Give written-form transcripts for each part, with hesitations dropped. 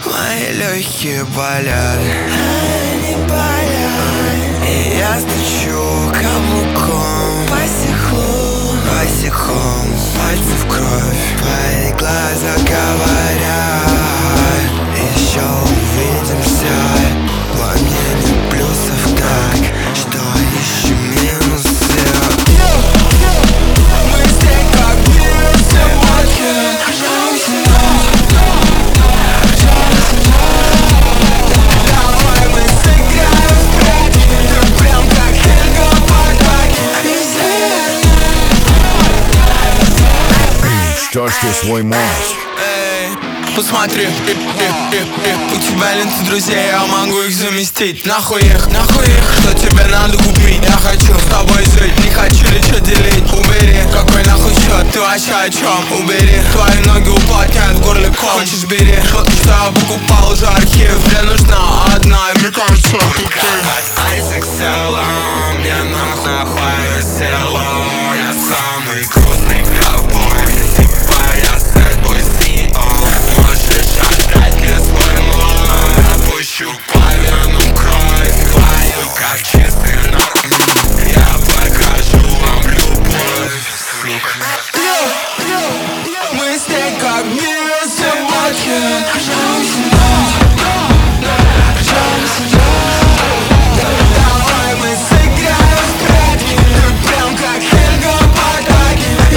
Мои легкие болят, они болят. И я стучу каблуком по стеклу, пальцы в кровь, твои глаза говорят: еще увидимся. Во мне нет плюсов, так что ищем минусы. Мы здесь как вирусы в воде. Давай мы сыграем в прятки. Ты прям как Хельга Бардак. Что ж ты свой мозг? Посмотри, у тебя ленты друзей, я могу их заместить. Нахуй их, что тебе надо купить? Я хочу с тобой жить, не хочу ничего делить. Убери, какой нахуй счет, ты вообще о чем? Убери, твои ноги уплотняют в горле ком. Хочешь бери, что я покупал уже архив. Мне нужна одна, мне кажется, Айзек Село, мне нахуй весело. Я самый грустный ковбой, типа я sad boy CEO. Можешь отдать мне свой лом, я пущу по венам кровь твою, как чистый норм. Я покажу вам любовь, сука. Мы здесь как вирусы в воде. Давай мы сыграем в прятки. Ты прям как Хельга Бардак.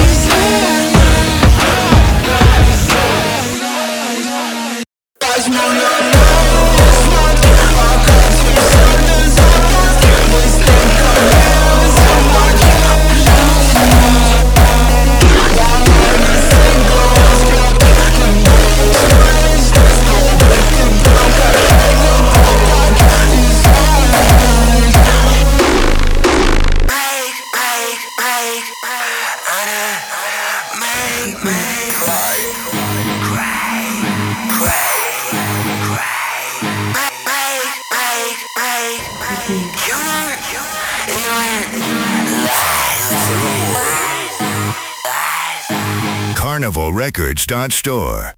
Возьму на ногу, смотри, пока ты сольный запах. Мы здесь как вирусы в воде. Давай мы сыграем в прятки. Ты прям как Хельга Бардак. CarnivalRecords.store